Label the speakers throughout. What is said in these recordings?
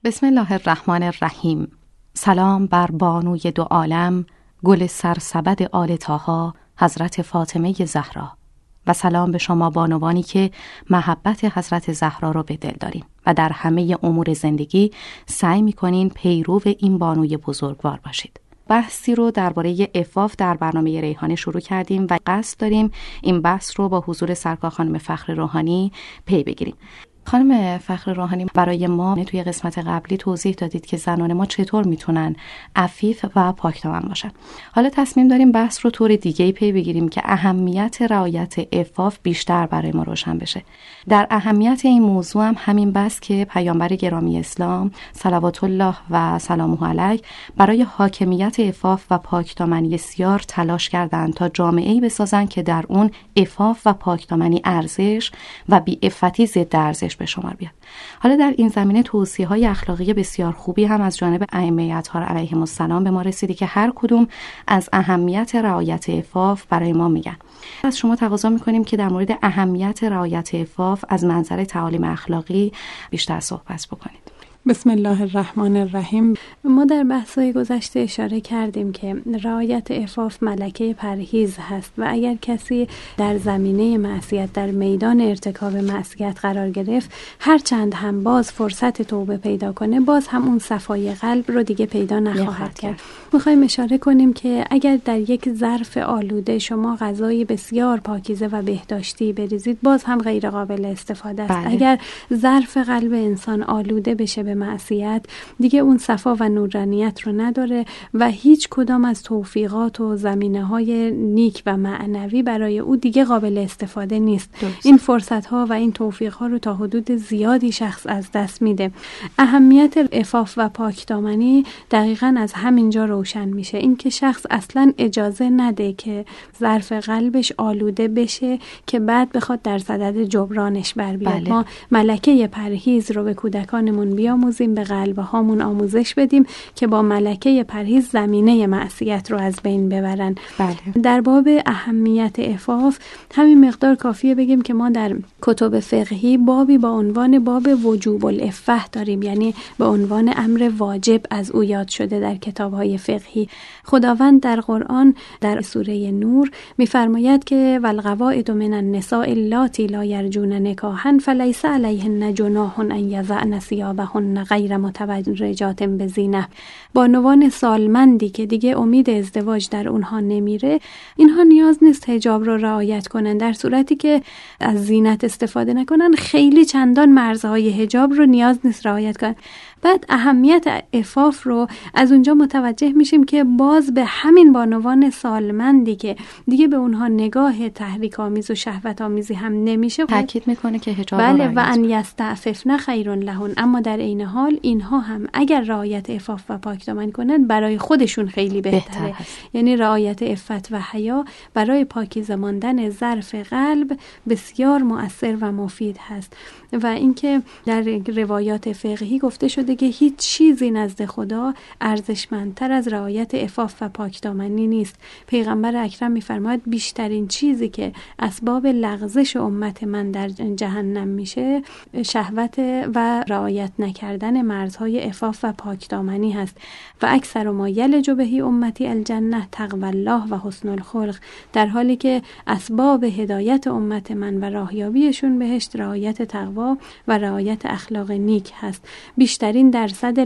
Speaker 1: بسم الله الرحمن الرحیم. سلام بر بانوی دو عالم، گل سرسبد آل طاها، حضرت فاطمه زهرا، و سلام به شما بانوانی که محبت حضرت زهرا رو به دل دارین و در همه امور زندگی سعی می‌کنین پیرو این بانوی بزرگوار باشید. بحثی رو درباره عفاف در برنامه ریحانه شروع کردیم و قصد داریم این بحث رو با حضور سرکار خانم فخر روحانی پی بگیریم. خانم فخر روحانی، برای ما توی قسمت قبلی توضیح دادید که زنان ما چطور میتونن عفیف و پاکدامن باشن. حالا تصمیم داریم بحث رو طور دیگه‌ای پی بگیریم که اهمیت رعایت عفاف بیشتر برای ما روشن بشه. در اهمیت این موضوع هم همین بس که پیامبر گرامی اسلام صلوات الله و سلامه علیه برای حاکمیت عفاف و پاکدامنی بسیار تلاش کردند تا جامعه‌ای بسازن که در اون عفاف و پاکدامنی ارزش و بی‌عفتی ضد ارزش به شمار بیاد. حالا در این زمینه توصیه‌های اخلاقی بسیار خوبی هم از جانب ائمه اطهار علیهم السلام به ما رسیده که هر کدوم از اهمیت رعایت عفاف برای ما میگن. از شما تقاضا می‌کنیم که در مورد اهمیت رعایت عفاف از منظر تعالیم اخلاقی بیشتر صحبت بکنید.
Speaker 2: بسم الله الرحمن الرحیم. ما در بحث‌های گذشته اشاره کردیم که رعایت عفاف ملکه پرهیز هست و اگر کسی در زمینه معصیت، در میدان ارتکاب معصیت قرار گرفت، هرچند هم باز فرصت توبه پیدا کنه، باز هم اون صفای قلب رو دیگه پیدا نخواهد کرد. میخوایم اشاره کنیم که اگر در یک ظرف آلوده شما غذای بسیار پاکیزه و بهداشتی بریزید، باز هم غیر قابل استفاده است.
Speaker 1: بله.
Speaker 2: اگر ظرف قلب انسان آلوده بشه به معصیت، دیگه اون صفا و نورانیت رو نداره و هیچ کدام از توفیقات و زمینه‌های نیک و معنوی برای او دیگه قابل استفاده نیست. این فرصت‌ها و این توفیق‌ها رو تا حدود زیادی شخص از دست میده. اهمیت عفاف و پاکدامنی دقیقاً از همینجا روشن میشه. این که شخص اصلاً اجازه نده که ظرف قلبش آلوده بشه که بعد بخواد در صدد جبرانش بر بیاد.
Speaker 1: بله.
Speaker 2: ما ملکه پرهیز رو به کودکانمون بیاموزیم، به قلب هامون آموزش بدیم که با ملکه پرهیز زمینه معصیت رو از بین ببرن.
Speaker 1: بله.
Speaker 2: در باب اهمیت عفاف همین مقدار کافیه بگیم که ما در کتب فقهی بابی با عنوان باب وجوب العفه داریم، یعنی به عنوان امر واجب از او یاد شده در کتاب‌های فقهی. خداوند در قرآن در سوره نور می‌فرماید که والقواعد من النساء اللاتی لا یرجون نکاحا فلیس علیهن جناح ان یضعن ثیابهن غیر متبرجات بزینه. بانوان سالمندی که دیگه امید ازدواج در اونها نمیره، اینها نیاز نیست حجاب رو رعایت کنن. در صورتی که از زینت استفاده نکنن، خیلی چندان مرزهای حجاب رو نیاز نیست رعایت کنن. بعد اهمیت عفاف رو از اونجا متوجه میشیم که باز به همین بانوان سالمندی که دیگه به اونها نگاه تحریک آمیز و شهوت آمیزی هم نمیشه
Speaker 1: تاکید میکنه که حجاب
Speaker 2: بله و ان یستعففن خیر لهن، اما در عین حال اینها هم اگر رعایت عفاف و پاکدامنی کنن برای خودشون خیلی بهتره. یعنی رعایت عفت و حیا برای پاکیزه ماندن ظرف قلب بسیار مؤثر و مفید هست. و اینکه در روایات فقهی گفته شده که هیچ چیزی نزد خدا ارزشمندتر از رعایت عفاف و پاکدامنی نیست. پیغمبر اکرم می‌فرماید بیشترین چیزی که اسباب لغزش امت من در جهنم میشه شهوت و رعایت نکردن مرزهای عفاف و پاکدامنی هست. و اکثر ما یلج بهی امتی الجنه تقوی الله و حسن الخلق، در حالی که اسباب هدایت امت من و راهیابیشون بهشت رعایت تقوا و رعایت اخلاق نیک هست. بیشترین درصد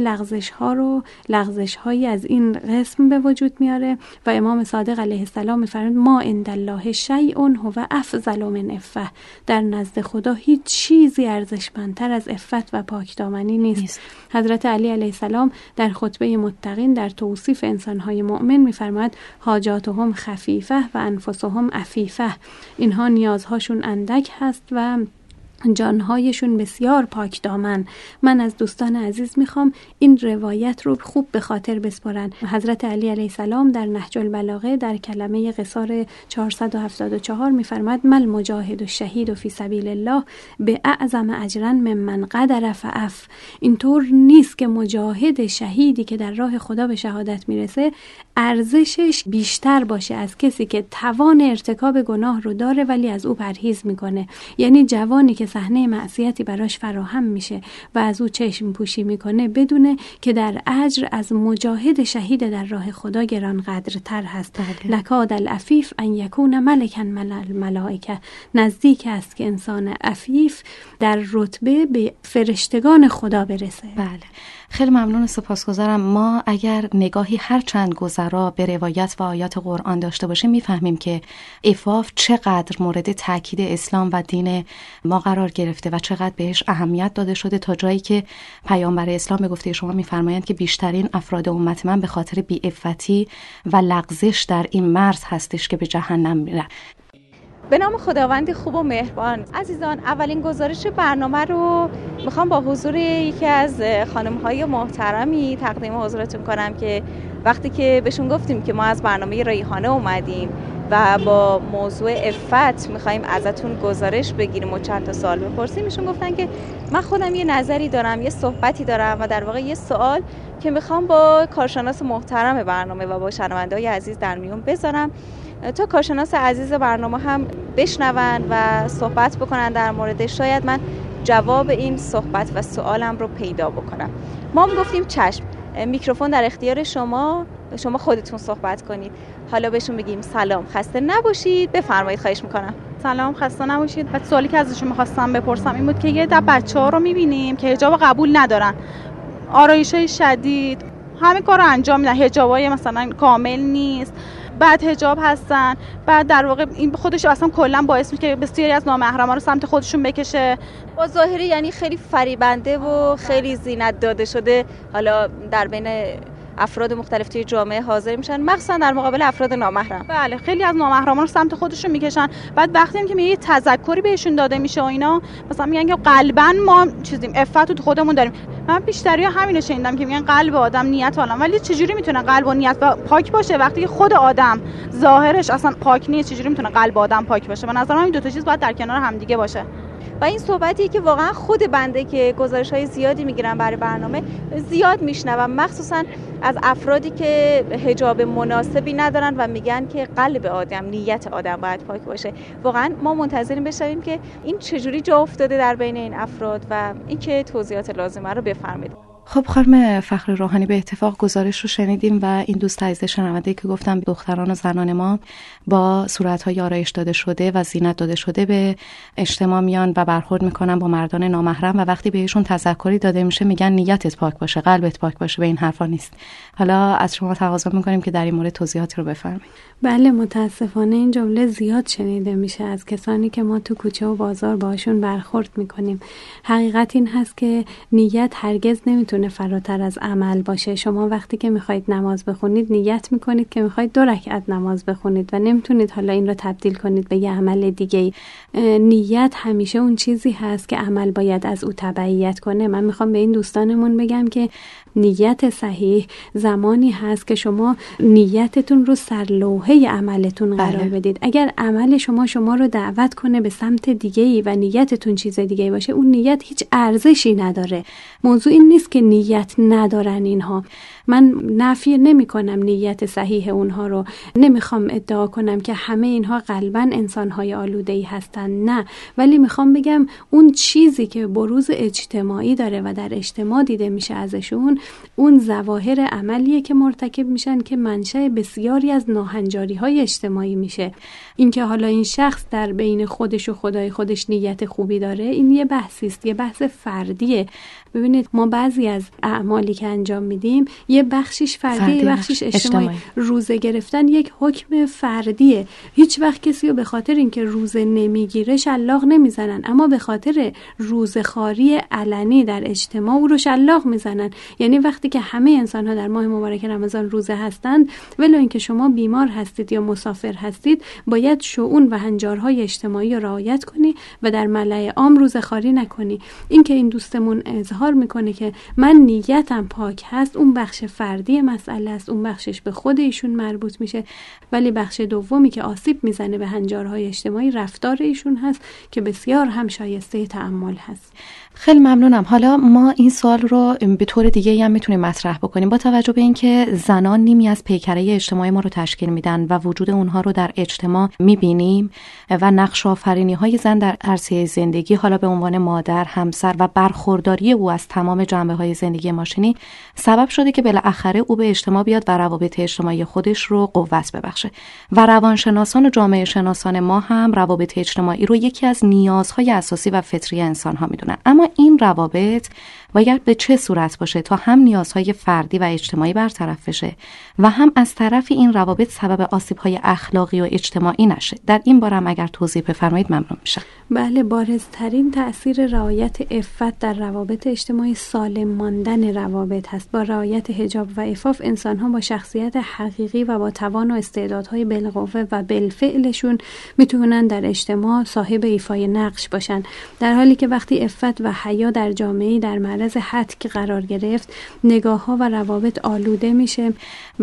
Speaker 2: لغزش هایی از این قسم به وجود میاره و امام صادق علیه السلام میفرماید ما عند الله شیء هو افضل من عفه، در نزد خدا هیچ چیزی ارزشمندتر از عفت و پاکدامنی نیست. حضرت علی علیه السلام در خطبه متقین در توصیف انسان‌های مؤمن می‌فرماید حاجاتهم خفیفه و انفسهم عفیفه، اینها نیازهاشون اندک هست و جانهایشون بسیار پاک دامن. من از دوستان عزیز میخوام این روایت رو خوب به خاطر بسپارن. حضرت علی علیه السلام در نهج البلاغه در کلمه قصار 474 میفرماید مل مجاهد و شهید و فی سبیل الله به اعظم اجرا ممن قدر فعف. اینطور نیست که مجاهد شهیدی که در راه خدا به شهادت میرسه ارزشش بیشتر باشه از کسی که توان ارتکاب گناه رو داره ولی از او پرهیز میکنه. یعنی جوانی که صحنه معصیتی براش فراهم میشه و از او چشم پوشی میکنه، بدونه که در اجر از مجاهد شهید در راه خدا گرانقدرتر هست. لکاد العفیف ان یکون ملکا مل الملائکه، نزدیک است که انسان عفیف در رتبه به فرشتگان خدا برسه.
Speaker 1: بله، خیلی ممنون و سپاسگزارم. ما اگر نگاهی هر چند گذرا به روایت و آیات قرآن داشته باشیم میفهمیم که عفاف چقدر مورد تاکید اسلام و دین ما قرار گرفته و چقدر بهش اهمیت داده شده، تا جایی که پیامبر اسلام به گفته شما میفرمایند که بیشترین افراد امت من به خاطر بی‌عفتی و لغزش در این مرز هستش که به جهنم میرن.
Speaker 3: به نام خداوند خوب و مهربان. عزیزان، اولین گزارش برنامه رو میخوام با حضور یکی از خانم‌های محترمی تقدیم حضورتون کنم که وقتی که بهشون گفتیم که ما از برنامه ریحانه اومدیم و با موضوع عفت میخوایم ازتون گزارش بگیریم و چند تا سوال بپرسیم، ایشون گفتن که من خودم یه نظری دارم، یه صحبتی دارم و در واقع یه سوال که میخوام با کارشناس محترم برنامه و با شنونده‌های عزیز در میون بذارم تا کارشناس عزیز برنامه هم بشنون و صحبت بکنن در موردش، شاید من جواب این صحبت و سوالم رو پیدا بکنم. ما هم گفتیم چشم، میکروفون در اختیار شما خودتون صحبت کنید. حالا بهشون بگیم سلام، خسته نباشید، بفرمایید، خواهش میکنم.
Speaker 4: سلام، خسته نباشید. بعد سوالی که ازشون میخواستم بپرسم این بود که یه در بچه‌ها رو میبینیم که حجاب قبول ندارن، آرایش‌های شدید، همه کار رو انجام میدن، حجابای مثلا کامل نیست، بعد حجاب هستن، بعد در واقع این خودش اصلا کلا باعث میشه که بسیاری از نامحرما رو سمت خودشون بکشه.
Speaker 3: با ظاهری یعنی خیلی فریبنده و خیلی زینت داده شده، حالا در بین افراد مختلف توی جامعه حاضر میشن، مخصوصا در مقابل افراد نامحرم.
Speaker 4: بله، خیلی از نامحرما رو سمت خودشون میکشن. بعد وقتی هم که یه تذکری بهشون داده میشه و اینا، مثلا میگن که قلبا ما چیزیم، عفت تو خودمون داریم. من بیشتری همینو شنیدم که میگن قلب آدم نیت عالم، ولی چجوری میتونه قلب و نیت پاک باشه وقتی که خود آدم ظاهرش اصلا پاک نیست؟ چجوری میتونه قلب آدم پاک باشه؟ به نظر من این دو تا چیز باید در کنار هم دیگه باشه.
Speaker 3: و این صحبتی که واقعا خود بنده که گزارش‌های زیادی میگیرم برای برنامه زیاد میشنوم، مخصوصا از افرادی که حجاب مناسبی ندارن و میگن که قلب آدم، نیت آدم باید پاک باشه. واقعا ما منتظریم بشنویم که این چجوری جا افتاده در بین این افراد و اینکه توضیحات لازمه رو بفرمایید.
Speaker 1: خب خانم فخر روحانی، به اتفاق گزارش رو شنیدیم و این دوست عزیز شنونده که گفتم دختران و زنان ما با صورت‌های آرایش داده شده و زینت داده شده به اجتماع میان و برخورد میکنن با مردان نامحرم و وقتی بهشون تذکری داده میشه میگن نیتت پاک باشه، قلبت پاک باشه. به این حرفا نیست. حالا از شما تقاضا میکنیم که در این مورد توضیحاتی رو بفرمایید.
Speaker 2: بله، متاسفانه این جمله زیاد شنیده میشه از کسانی که ما تو کوچه و بازار باشون برخورد میکنیم. حقیقت این هست که نیت هرگز نمیتونه فراتر از عمل باشه. شما وقتی که میخواید نماز بخونید نیت میکنید که میخواید 2 رکعت نماز بخونید و نمیتونید حالا این رو تبدیل کنید به یه عمل دیگه. نیت همیشه اون چیزی هست که عمل باید از او تبعیت کنه. من میخوام به این دوستانمون بگم که نیت صحیح زمانی هست که شما نیتتون رو سرلوحه عملتون قرار بدید. اگر عمل شما رو دعوت کنه به سمت دیگه‌ای و نیتتون چیز دیگه‌ای باشه، اون نیت هیچ ارزشی نداره. موضوع این نیست که نیت ندارن اینها. من نفی نمی کنم نیت صحیح اونها رو، نمیخوام ادعا کنم که همه اینها قلباً انسان‌های آلوده‌ای هستن، نه، ولی میخوام بگم اون چیزی که بروز اجتماعی داره و در اجتماع دیده میشه ازشون، اون ظواهر عملیه که مرتکب میشن که منشأ بسیاری از ناهنجاری‌های اجتماعی میشه. اینکه حالا این شخص در بین خودش و خدای خودش نیت خوبی داره، این یه بحثی است، یه بحث فردیه. ببینید ما بعضی از اعمالی که انجام میدیم یه بخشش فردیه، یه بخشش اجتماعی. روزه گرفتن یک حکم فردیه. هیچ وقت کسی رو به خاطر اینکه روزه نمیگیره شلاق نمیزنن، اما به خاطر روزخواری علنی در اجتماع او رو شلاق میزنن. یعنی وقتی که همه انسان‌ها در ماه مبارک رمضان روزه هستند، ولو اینکه شما بیمار هستید یا مسافر هستید، باید شؤون و هنجارهای اجتماعی رو رعایت کنی و در ملأ عام روزخواری نکنی. اینکه این دوستمون اظهار میکنه که من نیتم پاک هست، اون بخش فردی مسئله است، اون بخشش به خود ایشون مربوط میشه، ولی بخش دومی که آسیب میزنه به هنجارهای اجتماعی رفتار ایشون هست که بسیار هم شایسته تأمل هست.
Speaker 1: خیلی ممنونم. حالا ما این سوال رو به طور دیگه هم میتونیم مطرح بکنیم. با توجه به اینکه زنان نیمی از پیکره اجتماعی ما رو تشکیل میدن و وجود اونها رو در اجتماع میبینیم و نقش آفرینی‌های زن در عرصه زندگی، حالا به عنوان مادر، همسر و برخورداری او از تمام جنبه‌های زندگی ماشینی، سبب شده که بالاخره او به اجتماع بیاد و روابط اجتماعی خودش رو قوت ببخشه. و روانشناسان و جامعه شناسان ما هم روابط اجتماعی رو یکی از نیازهای اساسی و فطری انسان‌ها میدونن. اما این روابط باید به چه صورت باشه تا هم نیازهای فردی و اجتماعی برطرف بشه و هم از طرف این روابط سبب آسیب‌های اخلاقی و اجتماعی نشه؟ در این باره هم اگر توضیح بفرمایید ممنون میشم.
Speaker 2: بله، بارزترین تأثیر رعایت عفت در روابط اجتماعی سالم ماندن روابط هست. با رعایت حجاب و عفاف انسان‌ها با شخصیت حقیقی و با توان و استعدادهای بالقوه و بالفعلشون میتونن در اجتماع صاحب ایفای نقش باشن، در حالی که وقتی عفت و حیا در جامعه در معرض هتک قرار گرفت، نگاه‌ها و روابط آلوده میشه،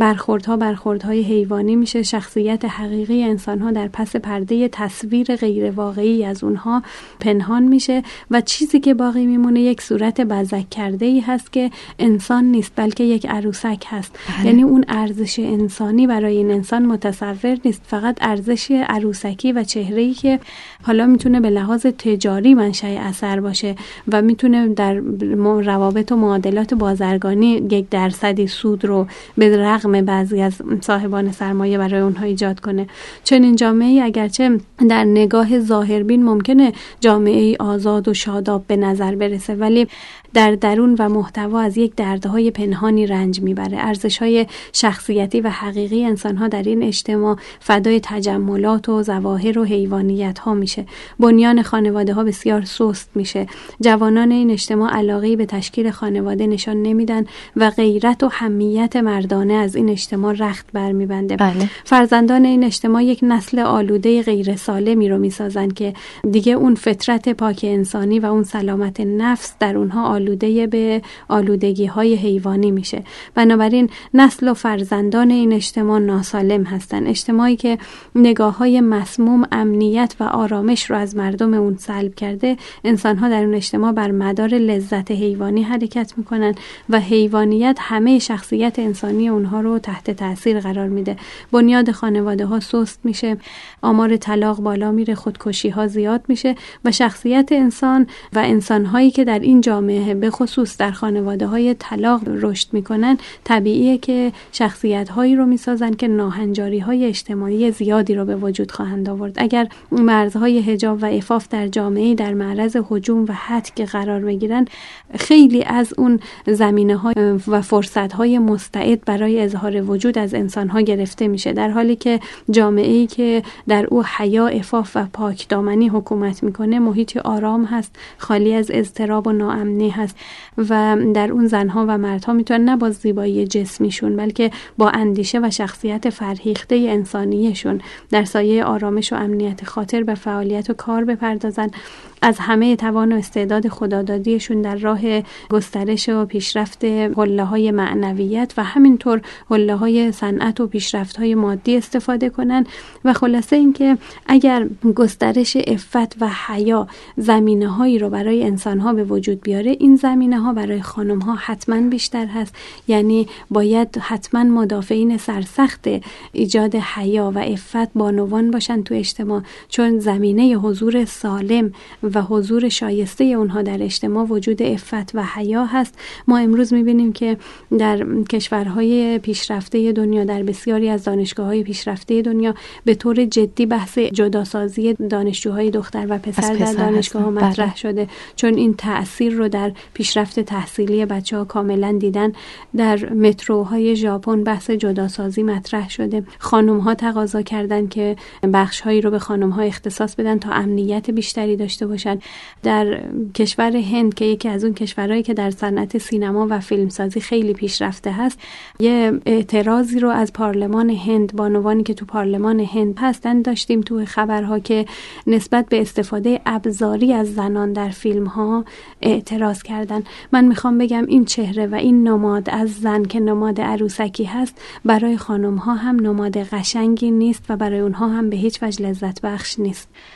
Speaker 2: برخوردهای حیوانی میشه، شخصیت حقیقی انسان‌ها در پس پرده تصویر غیر واقعی از اونها پنهان میشه و چیزی که باقی میمونه یک صورت بزک کرده‌ای هست که انسان نیست بلکه یک عروسک هست. یعنی اون ارزش انسانی برای این انسان متصور نیست، فقط ارزش عروسکی و چهره‌ای که حالا میتونه به لحاظ تجاری منشأ اثر باشه و میتونه در روابط و معادلات بازرگانی 1% سود رو به رغم بعضی از صاحبان سرمایه برای اونها ایجاد کنه. چنین جامعه‌ای اگرچه در نگاه ظاهربین ممکنه جامعه‌ای آزاد و شاداب به نظر برسه، ولی در درون و محتوا از یک دردهای پنهانی رنج میبره. ارزش‌های شخصیتی و حقیقی انسان‌ها در این اجتماع فدای تجملات و ظواهر و حیوانیت‌ها میشه. بنیان خانواده‌ها بسیار سست میشه. جوانان این اجتماع علاقه‌ای به تشکیل خانواده نشان نمیدن و غیرت و حمیت مردانه از این اجتماع رخت برمیبنده.
Speaker 1: بله.
Speaker 2: فرزندان این اجتماع یک نسل آلوده غیر سالمی رو میسازن که دیگه اون فطرت پاک انسانی و اون سلامت نفس در اونها آلوده به آلودگی‌های حیوانی میشه. بنابراین نسل و فرزندان این اجتماع ناسالم هستن. اجتماعی که نگاه‌های مسموم امنیت و آرامش رو از مردم اون سلب کرده، انسان‌ها در اون اجتماع بر مدار لذت حیوانی حرکت میکنن و حیوانیت همه شخصیت انسانی اونها رو تحت تاثیر قرار میده. بنیاد خانواده‌ها سست میشه، آمار طلاق بالا میره، خودکشی‌ها زیاد میشه و شخصیت انسان و انسان‌هایی که در این جامعه به خصوص در خانواده‌های طلاق رشد میکنن، طبیعیه که شخصیت‌هایی رو میسازن که ناهنجاری‌های اجتماعی زیادی رو به وجود خواهند آورد. اگر مرزهای حجاب و عفاف در جامعه در معرض هجوم و هتک قرار بگیرن، خیلی از اون زمینه‌ها و فرصت‌های مستعد برای اظهار وجود از انسان‌ها گرفته میشه، در حالی که جامعه‌ای که در او حیا، عفاف و پاکدامنی حکومت میکنه محیطی آرام هست، خالی از اضطراب و ناامنی هست و در اون زنها و مردها میتونن نه با زیبایی جسمیشون بلکه با اندیشه و شخصیت فرهیخته انسانیشون در سایه آرامش و امنیت خاطر به فعالیت و کار بپردازن، از همه توان و استعداد خدادادیشون در راه گسترش و پیشرفت حله‌های معنویت و همینطور حله‌های صنعت و پیشرفت‌های مادی استفاده کنن. و خلاصه اینکه اگر گسترش عفت و حیا زمینه‌هایی رو برای انسان‌ها به وجود بیاره، این زمینه‌ها برای خانم‌ها حتما بیشتر هست. یعنی باید حتما مدافعین سرسخت ایجاد حیا و عفت بانوان باشن تو اجتماع، چون زمینه حضور سالم و حضور شایسته اونها در اجتماع وجود عفت و حیا هست. ما امروز می‌بینیم که در کشورهای پیشرفته دنیا، در بسیاری از دانشگاه‌های پیشرفته دنیا به طور جدی بحث جداسازی دانشجوهای دختر و پسر در دانشگاه‌ها مطرح شده، چون این تأثیر رو در پیشرفت تحصیلی بچه‌ها کاملا دیدن. در متروهای ژاپن بحث جداسازی مطرح شده. خانم‌ها تقاضا کردن که بخش‌هایی رو به خانم‌ها اختصاص بدن تا امنیت بیشتری داشته باشن. در کشور هند که یکی از اون کشورهایی که در صنعت سینما و فیلمسازی خیلی پیشرفته هست، یه اعتراضی رو از پارلمان هند، بانوانی که تو پارلمان هند هستن داشتیم تو خبرها که نسبت به استفاده ابزاری از زنان در فیلم‌ها اعتراض کردن. من میخوام بگم این چهره و این نماد از زن که نماد عروسکی هست، برای خانم‌ها هم نماد قشنگی نیست و برای اونها هم به هیچ وجه لذت بخش نیست.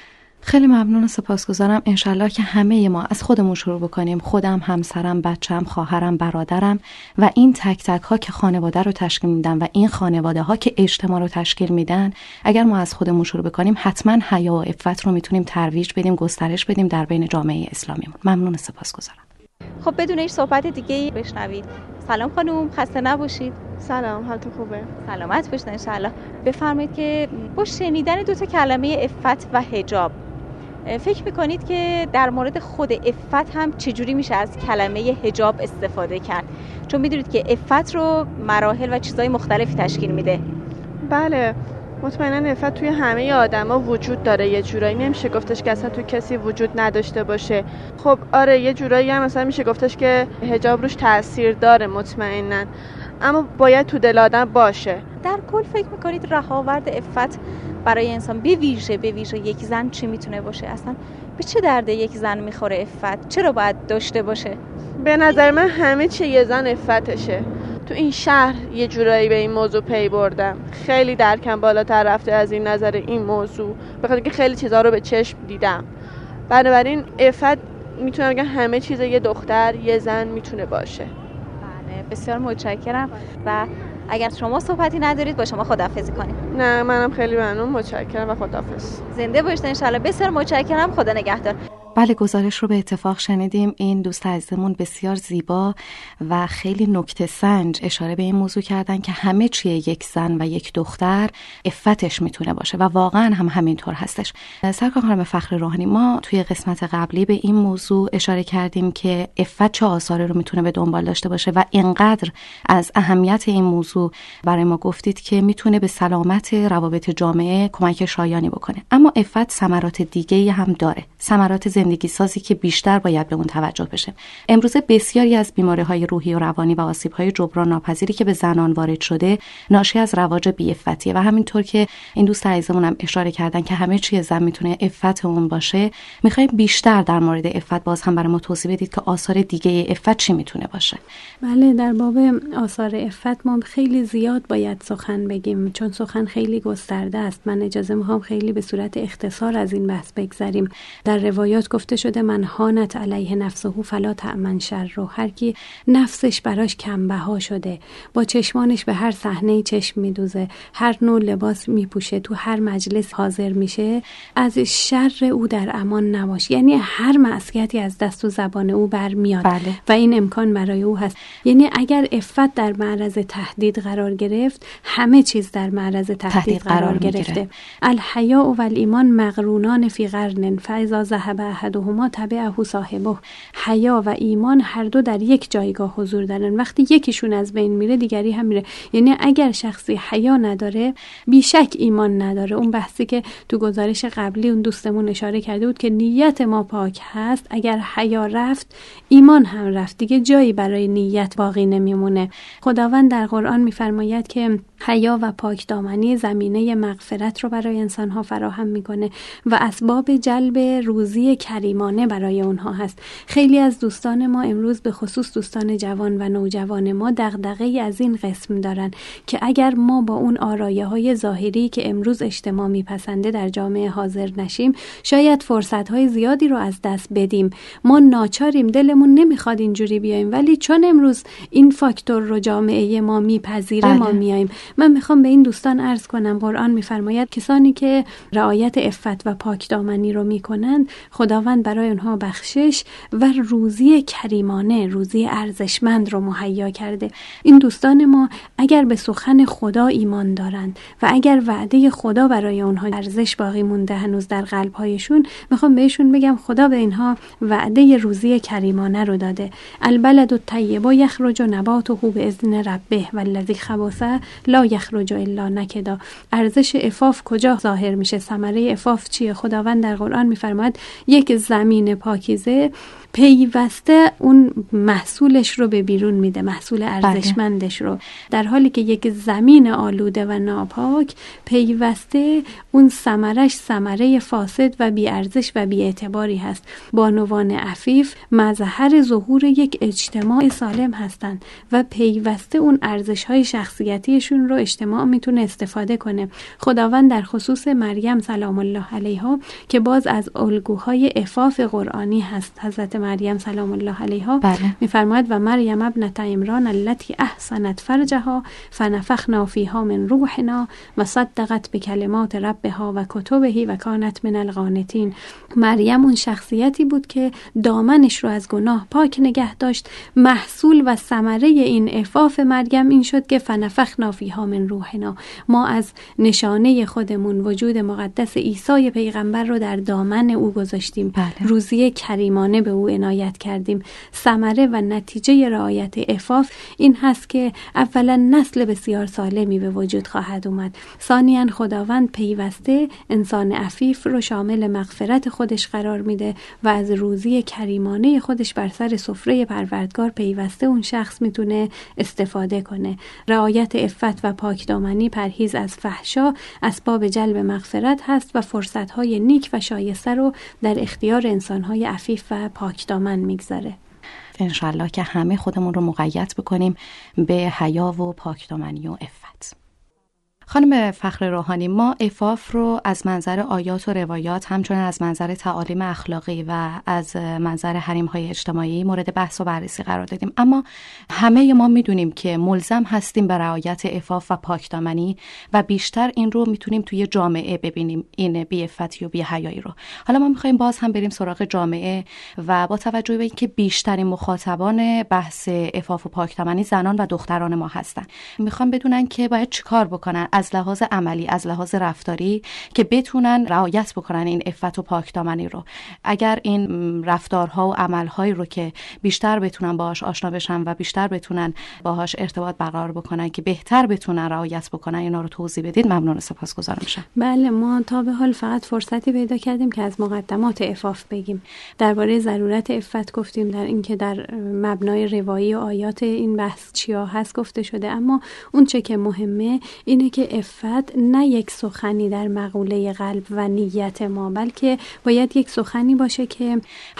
Speaker 1: خیلی ممنون و سپاسگزارم. انشالله که همه ما از خودمون شروع بکنیم، خودم، همسرم، بچم، خواهرم، برادرم و این تک تک ها که خانواده رو تشکیل میدن و این خانواده ها که اجتماع رو تشکیل میدن، اگر ما از خودمون شروع بکنیم حتما حیا و عفت رو میتونیم ترویج بدیم، گسترش بدیم در بین جامعه اسلامیمون. ممنون و سپاسگزارم.
Speaker 3: خب بدون هیچ صحبت دیگه‌ای بشنوید. سلام خانم، خسته نباشید.
Speaker 5: سلام، حالتون خوبه؟
Speaker 3: سلامت باشید ان شاء الله. بفرمایید که با شنیدن دو تا کلمه عفت و حجاب فکر میکنید که در مورد خود عفت هم چجوری میشه از کلمه حجاب استفاده کرد؟ چون میدونید که عفت رو مراحل و چیزهای مختلفی تشکیل میده.
Speaker 5: بله، مطمئنا عفت توی همه آدما وجود داره. یه جورایی نمیشه گفتش که اصلا تو کسی وجود نداشته باشه. خب آره، یه جورایی هم مثلا میشه گفتش که حجاب روش تاثیر داره مطمئنا، اما باید تو دل آدم باشه.
Speaker 3: در کل فکر میکنید رهاورد عفت برای انسان به ویژه یک زن چی میتونه باشه؟ اصلا به چه درده یک زن میخوره عفت؟ چرا باید داشته باشه؟
Speaker 5: به نظر من همه چی یه زن عفتشه. تو این شهر یه جورایی به این موضوع پی بردم، خیلی درکم بالاتر رفته از این نظر این موضوع، بخاطر اینکه خیلی چیزا رو به چشم دیدم. بنابراین عفت میتونم بگم همه چیز یه دختر، یه زن میتونه باشه.
Speaker 3: بله، بسیار متشکرم و اگر شما صحبتی ندارید با شما خداحافظی کنیم.
Speaker 5: نه، منم خیلی ممنون، متشکرم و خداحافظ.
Speaker 3: زنده باشید ان شاء الله. بسیار متشکرم، خدا نگهدار.
Speaker 1: بله، گزارش رو به اتفاق شنیدیم. این دوست عزیزمون بسیار زیبا و خیلی نکته سنج اشاره به این موضوع کردن که همه چیه یک زن و یک دختر عفتش میتونه باشه و واقعا هم همینطور هستش. سرکار خانم فخر روحانی، ما توی قسمت قبلی به این موضوع اشاره کردیم که عفت چه آثاری رو میتونه به دنبال داشته باشه و اینقدر از اهمیت این موضوع برای ما گفتید که میتونه به سلامت روابط جامعه کمک شایانی بکنه. اما عفت ثمرات دیگه‌ای هم داره، ثمرات زندگی سازی که بیشتر باید به اون توجه بشه. امروزه بسیاری از بیماری‌های روحی و روانی و آسیب‌های جبران ناپذیری که به زنان وارد شده ناشی از رواج بی‌عفتیه و همینطور که این دوست عزیزمون هم اشاره کردن که همه چیز زن میتونه عفت اون باشه. می‌خوایم بیشتر در مورد عفت باز هم برای ما توضیح بدید که آثار دیگه عفت چی میتونه باشه؟
Speaker 2: بله، در باب آثار عفت ما خیلی زیاد باید سخن بگیم، چون سخن خیلی گسترده است. من اجازه می‌خوام خیلی به صورت اختصار از این بحث بگذریم. در روایات گفته شده من هانت علیه نفسه فلا تأمن شر رو. هر کی نفسش براش کمبها شده، با چشمانش به هر صحنه چشم میدوزه، هر نوع لباس میپوشه، تو هر مجلس حاضر میشه، از شر او در امان نباش. یعنی هر معصیتی از دست و زبان او برمیاد.
Speaker 1: بله.
Speaker 2: و این امکان برای او هست. یعنی اگر عفت در معرض تهدید قرار گرفت، همه چیز در معرض تهدید قرار گرفته. الحیا و الایمان مقرونان فی قرن فاذا ذهب احدهما تبعه صاحبه. حیا و ایمان هر دو در یک جایگاه حضور دارن. وقتی یکیشون از بین میره دیگری هم میره. یعنی اگر شخصی حیا نداره بیشک ایمان نداره. اون بحثی که تو گزارش قبلی اون دوستمون اشاره کرده بود که نیت ما پاک هست، اگر حیا رفت ایمان هم رفت، دیگه جایی برای نیت باقی نمیمونه. خداوند در قرآن میفرماید که حیا و پاکدامنی زمینه مغفرت رو برای انسان‌ها فراهم میکنه و اسباب جلب روزی کریمانه برای اونها هست. خیلی از دوستان ما امروز به خصوص دوستان جوان و نوجوان ما دغدغه‌ای از این قسم دارن که اگر ما با اون آرایه‌های ظاهری که امروز اجتماع میپسنده در جامعه حاضر نشیم، شاید فرصت‌های زیادی رو از دست بدیم. ما ناچاریم، دلمون نمیخواد اینجوری بیایم، ولی چون امروز این فاکتور رو جامعه ما میپذیره ما میایم. من میخوام به این دوستان عرض کنم قرآن میفرماید کسانی که رعایت عفت و پاکدامنی رو میکنند خداوند برای اونها بخشش و روزی کریمانه، روزی ارزشمند رو مهیا کرده. این دوستان ما اگر به سخن خدا ایمان دارند و اگر وعده خدا برای اونها ارزش باقی مونده هنوز در قلب‌هایشون، میخوام بهشون بگم خدا به اینها وعده روزی کریمانه رو داده. البلد الطیب یخرج نباته باذن ربه والذی خبث لا یخرج الا نکدا. ارزش عفاف کجا ظاهر میشه؟ ثمره عفاف چیه؟ خداوند در قرآن میفرماید یک زمین پاکیزه پیوسته اون محصولش رو به بیرون میده، محصول ارزشمندش رو، در حالی که یک زمین آلوده و ناپاک پیوسته اون ثمرش ثمره فاسد و بی ارزش و بی اعتباری هست. بانوان عفیف مظهر ظهور یک اجتماع سالم هستند و پیوسته اون ارزش‌های شخصیتیشون رو اجتماع میتونه استفاده کنه. خداوند در خصوص مریم سلام الله علیها که باز از الگوهای عفاف قرآنی هست، حضرت مریم سلام الله علیها میفرماید و مریم ابنة عمران التي احصنت فرجها فنفخنا فیها من روحنا و صدقت بکلمات ربها و کتبه و کانت من القانتین. مریم اون شخصیتی بود که دامنش رو از گناه پاک نگه داشت. محصول و ثمره این عفاف مریم این شد که فنفخنا فیها من روحنا، ما از نشانه خودمون وجود مقدس عیسی پیغمبر رو در دامن او گذاشتیم. روزی کریمانه به او عنایت کردیم. ثمره و نتیجه رعایت عفاف این هست که اولا نسل بسیار سالمی به وجود خواهد اومد. ثانیاً خداوند پیوسته انسان عفیف رو شامل مغفرت خودش قرار میده و از روزی کریمانه خودش بر سر سفره پروردگار پیوسته اون شخص میتونه استفاده کنه. رعایت عفت و پاکدامنی، پرهیز از فحشا اسباب جلب مغفرت هست و فرصت‌های نیک و شایسته رو در اختیار انسان‌های عفیف و پاکدامن میگذاره.
Speaker 1: انشالله که همه خودمون رو مقید بکنیم به حیا و پاکدامنی و عفت. خانم فخر روحانی، ما عفاف رو از منظر آیات و روایات، همچنین از منظر تعالیم اخلاقی و از منظر حریم‌های اجتماعی مورد بحث و بررسی قرار دادیم، اما همه ما میدونیم که ملزم هستیم به رعایت عفاف و پاکدامنی و بیشتر این رو میتونیم توی جامعه ببینیم، این بی‌عفتی و بی‌حیایی رو. حالا ما میخوایم باز هم بریم سراغ جامعه و با توجه به اینکه بیشترین مخاطبان بحث عفاف و پاکدامنی زنان و دختران ما هستن، میخوام بدونن که باید چیکار بکنن از لحاظ عملی، از لحاظ رفتاری، که بتونن رعایت بکنن این عفت و پاکدامنی رو. اگر این رفتارها و عملهایی رو که بیشتر بتونن باهاش آشنا بشن و بیشتر بتونن باهاش ارتباط برقرار بکنن که بهتر بتونن رعایت بکنن، اینا رو توضیح بدید ممنون و سپاسگزارم میشم.
Speaker 2: بله، ما تا به حال فقط فرصتی پیدا کردیم که از مقدمات عفاف بگیم. درباره ضرورت عفت گفتیم، در اینکه در مبنای روایی و آیات این بحث چیا هست گفته شده، اما اون چه که مهمه اینه که عفت نه یک سخنی در مقوله قلب و نیت ما، بلکه باید یک سخنی باشه که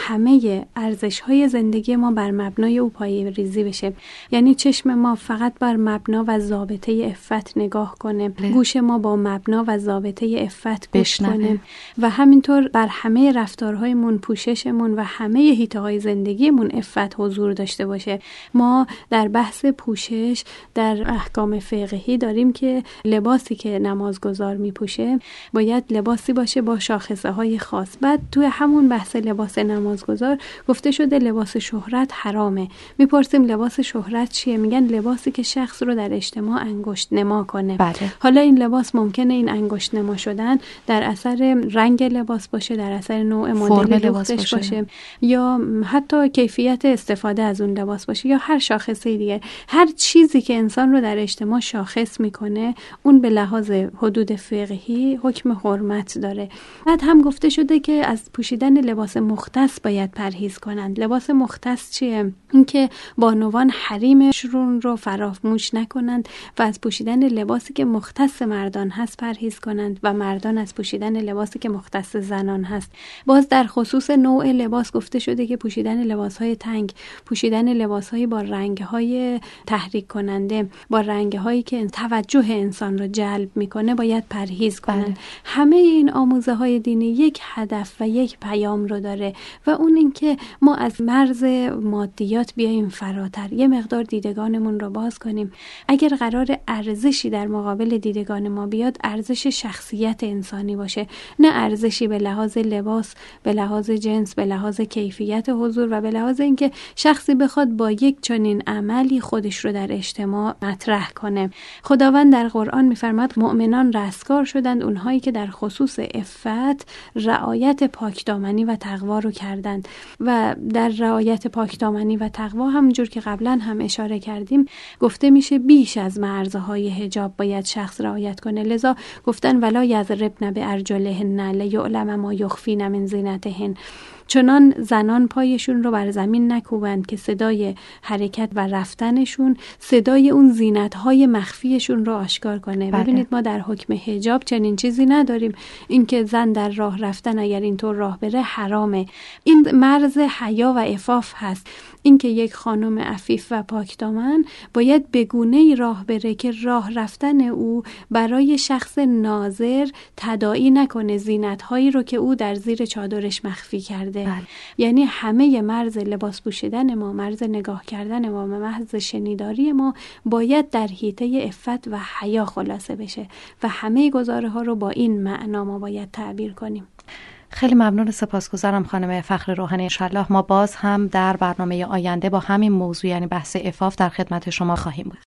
Speaker 2: همه ارزش‌های زندگی ما بر مبنای او پایه‌ریزی بشه. یعنی چشم ما فقط بر مبنا و ضابطه عفت نگاه کنه، گوش ما با مبنا و ضابطه عفت گوش کنه و همینطور بر همه رفتارهایمون، پوششمون و همه حیطه‌های زندگیمون عفت حضور داشته باشه. ما در بحث پوشش در احکام فقهی داریم که لباسی که نمازگزار میپوشه باید لباسی باشه با شاخصه های خاص. بعد توی همون بحث لباس نمازگزار گفته شده لباس شهرت حرامه. میپرسیم لباس شهرت چیه؟ میگن لباسی که شخص رو در اجتماع انگشت نما کنه. حالا این لباس ممکنه این انگشت نما شدن در اثر رنگ لباس باشه، در اثر نوع مدل لباسش باشه، یا حتی کیفیت استفاده از اون لباس باشه، یا هر شاخصه دیگه. هر چیزی که انسان رو در اجتماع شاخص میکنه اون به لحاظ حدود فقهی حکم حرمت داره. بعد هم گفته شده که از پوشیدن لباس مختص باید پرهیز کنند. لباس مختص چیه؟ اینکه بانوان حریمشون رو فراموش نکنند و از پوشیدن لباسی که مختص مردان هست پرهیز کنند و مردان از پوشیدن لباسی که مختص زنان هست. باز در خصوص نوع لباس گفته شده که پوشیدن لباس‌های تنگ، پوشیدن لباس‌های با رنگ‌های تحریک کننده، با رنگ‌هایی که توجه انسان رو جلب میکنه باید پرهیز کنند. همه این آموزه‌های دینی یک هدف و یک پیام رو داره و اون این که ما از مرز مادیات بیاییم فراتر، یه مقدار دیدگانمون رو باز کنیم. اگر قرار ارزشی در مقابل دیدگان ما بیاد، ارزش شخصیت انسانی باشه، نه ارزشی به لحاظ لباس، به لحاظ جنس، به لحاظ کیفیت حضور و به لحاظ اینکه شخصی بخواد با یک چنین عملی خودش رو در اجتماع مطرح کنه. خداوند در قرآن می‌فرماد مؤمنان رستگار شدند اونهایی که در خصوص عفت رعایت پاکدامنی و تقوا رو کردند. و در رعایت پاکدامنی و تقوا همونجور که قبلا هم اشاره کردیم گفته میشه بیش از مرزهای حجاب باید شخص رعایت کنه. لذا گفتن ولا یضربن بارجلهن لیعلم ما یخفین من زینتهن. چنان زنان پایشون رو بر زمین نکوبند که صدای حرکت و رفتنشون صدای اون زینت‌های مخفیشون رو آشکار کنه. ببینید ما در حکم حجاب چنین چیزی نداریم، اینکه زن در راه رفتن اگر اینطور راه بره حرامه. این مرز حیا و عفاف هست، اینکه یک خانم عفیف و پاکدامن باید به گونه‌ای راه بره که راه رفتن او برای شخص ناظر تداعی نکنه زینت‌هایی رو که او در زیر چادرش مخفی کرده. یعنی همه مرز لباس پوشیدن ما، مرز نگاه کردن ما، مرز شنیداری ما باید در حیطه عفت و حیا خلاصه بشه و همه گزاره ها رو با این معنا ما باید تعبیر کنیم.
Speaker 1: خیلی ممنون، سپاسگزارم خانم فخر روحانی. انشالله ما باز هم در برنامه آینده با همین موضوع، یعنی بحث عفاف، در خدمت شما خواهیم بود.